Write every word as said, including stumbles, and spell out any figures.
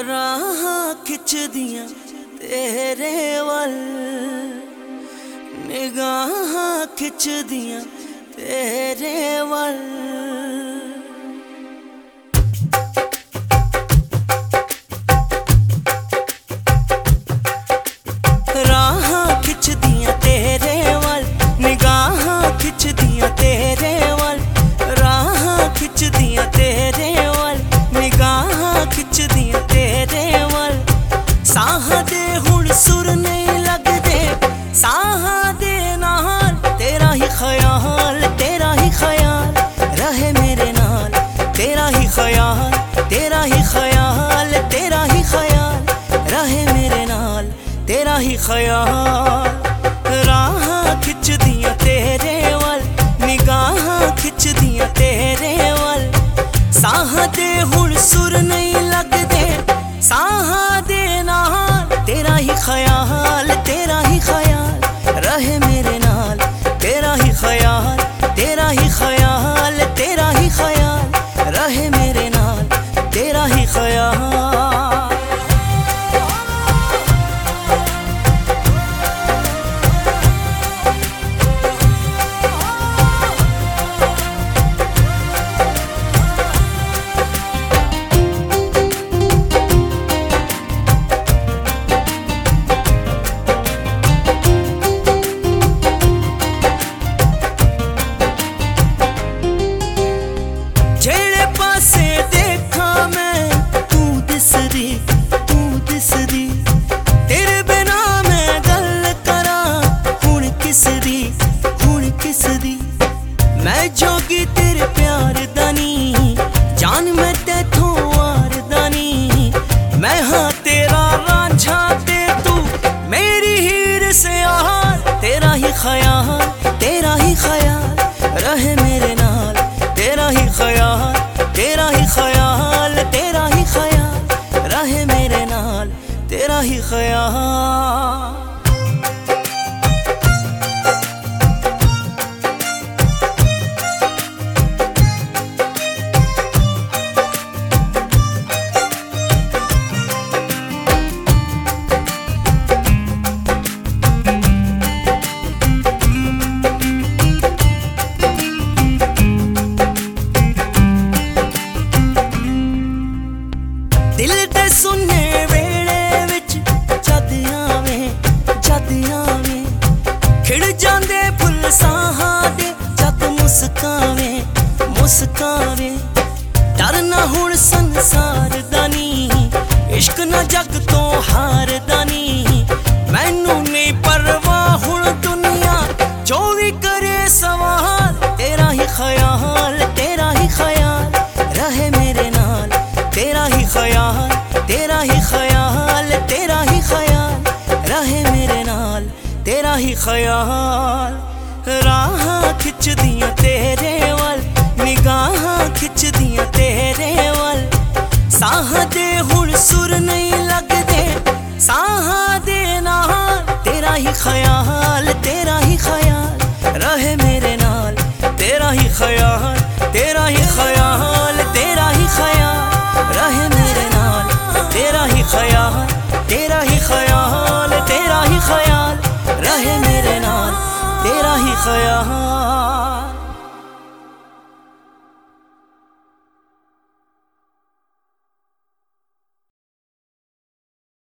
राहां खिचदियां तेरे वल, निगाहां खिचदियां तेरे वल। राहां खिचदियां तेरे वल, निगाहां खिचदियां तेरे वल। राहां खिचदियां तेरे वल, निगाहां खिचदियां तेरे वल। साहां दे हुण सुर नहीं लगदे, साहां दे नाल तेरा ही ख्याल, तेरा ही ख्याल रहे मेरे नाल। तेरा ही ख्याल, तेरा ही ख्याल, तेरा ही ख्याल रहे मेरे नाल, तेरा ही ख्याल। राहां खिचदियां तेरे वल, निगाहां खिचदियां तेरे वल। साहां दे हुण सुर नहीं लगदे, साहां दे नाल तेरा ही ख्याल, तेरा ही ख्याल रहे मेरे नाल। तेरा ही ख्याल, तेरा ही ख्याल, तेरा ही ख्याल रहे मेरे नाल, तेरा ही ख्याल। जेड़े पासे देखा मैं तू दिसदी, तू दिसदी। तेरे बिना मैं गल करा हुण किसदी, हुण किसदी। मैं जोगी तेरे प्यार दा नी, जान मैं तेथों वार दा नी। मैं हाँ तेरा रांझा ते तू मेरी हीर से यार। तेरा ही ख्याल, तेरा ही ख्याल रहे मेरे नाल। तेरा ही ख्याल, तेरा ही ख्याल, तेरा ही ख्याल रहे मेरे नाल, तेरा ही ख्याल। दिल दे सुन्ने वेले विच जद आवे, जद आवे। खिड़ जांदे फुल साहां दे जद मुस्कावे, मुस्कावे। डर ना हुण संसार दा नी, इश्क ना जग तो हार दा नी। मैनू नहीं परवाह हुण दुनिया जो भी करे सवाल। तेरा ही ख्याल, तेरा ही ख्याल रहे मेरे नाल। तेरा ही ख्याल, तेरा ही ख्याल, तेरा ही ख्याल रहे मेरे नाल, तेरा ही ख्याल। राहां खिचदियां तेरे वल, निगाहां खिचदियां तेरे वल। साहां दे हुण सुर नहीं लगदे, साहां दे नाल तेरा ही ख्याल, तेरा ही ख्याल रहे मेरे नाल। तेरा ही ख्याल, तेरा ही ख्याल, तेरा ही ख्याल रहे मेरे नाल। तेरा ही ख्याल, तेरा ही ख्याल, तेरा ही ख्याल रहे मेरे नाल, तेरा ही ख्याल।